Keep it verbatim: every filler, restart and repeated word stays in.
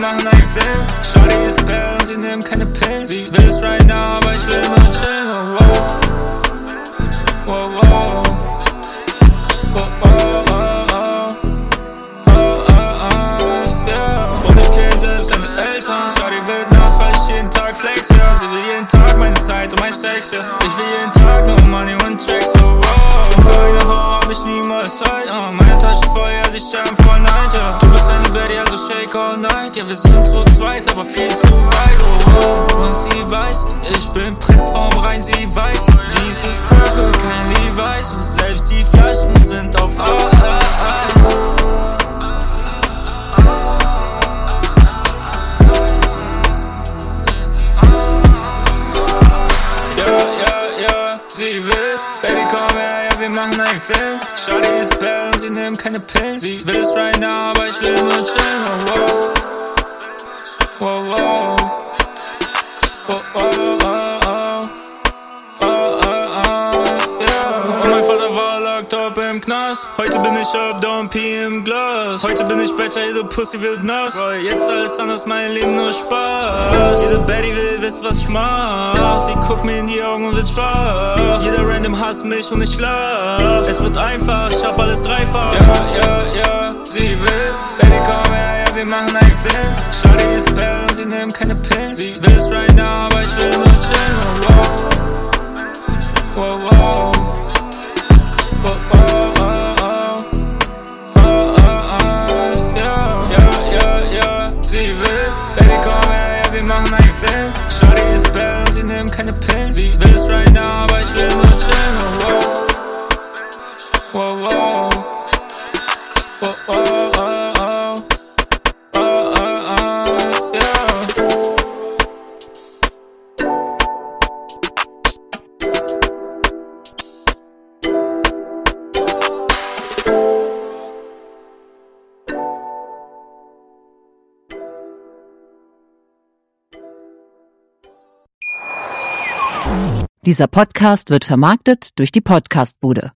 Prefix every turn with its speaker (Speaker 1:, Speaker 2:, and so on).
Speaker 1: machen einen Film. Shawty ist bad und sie nimmt keine Pillen. Sie will es right now, aber ich will nur chillen. Oh, wow. Wow, wow. Oh, oh, oh, oh. Oh, oh, oh, yeah. Und ich kenn selbst deine Eltern. Shawty wird nass, weil ich jeden Tag flex, ja. Sie will jeden Tag meine Zeit und mein Sex, ja. Ich will jeden Tag nur Money und Tracks, oh, wow. Und für eine Frau hab ich niemals Zeit, uh. Meine Tasche voll, ja, sie sterben vor Neid, ja. Du bist eine Betty, also shake all night. Ja, wir sind zu zweit, aber viel zu weit, oh, wow. Und sie weiß, ich bin Prinz vom Rhein, sie weiß. Jeans ist purple, kein Levi's. Und selbst die Flaschen sind auf Eis. Sie will, Baby komm her, ja wir machen einen Film. Shawty ist bad und sie nimmt keine Pillen. Sie will es right now, aber ich will nur chillen. Oh, wow. Wow, wow. Oh, oh, oh, oh. Oh, oh, oh, yeah. Und mein Vater war locked up im Knast. Heute bin ich up, don't pee im Glas. Heute bin ich better, jede Pussy wird nass. Boy, jetzt alles anders, mein Leben nur Spaß. Jede Betty will wissen, was ich mach. Sie guckt mir in die Augen und wird schwach. Jeder random hasst mich und ich lach. Es wird einfach, ich hab alles dreifach. Ja, ja, ja, sie will, Baby komm her, ja wir machen einen Film. Shawty ist bad und sie nimmt keine Pillen. Sie will es right now, aber ich will nur chillen. Oh, wow. Wow, wow. Oh, oh, oh, oh. Oh, oh, oh, yeah. Ja, ja, ja, sie will, Baby komm her, ja wir machen einen Film. Shawty ist bad und sie nimmt keine Pillen. Sie will es right now, aber ich will nur chillen. Oh, wow. Wow, wow. Oh, oh, oh, oh. Oh, oh, oh, yeah.
Speaker 2: Dieser Podcast wird vermarktet durch die Podcastbude.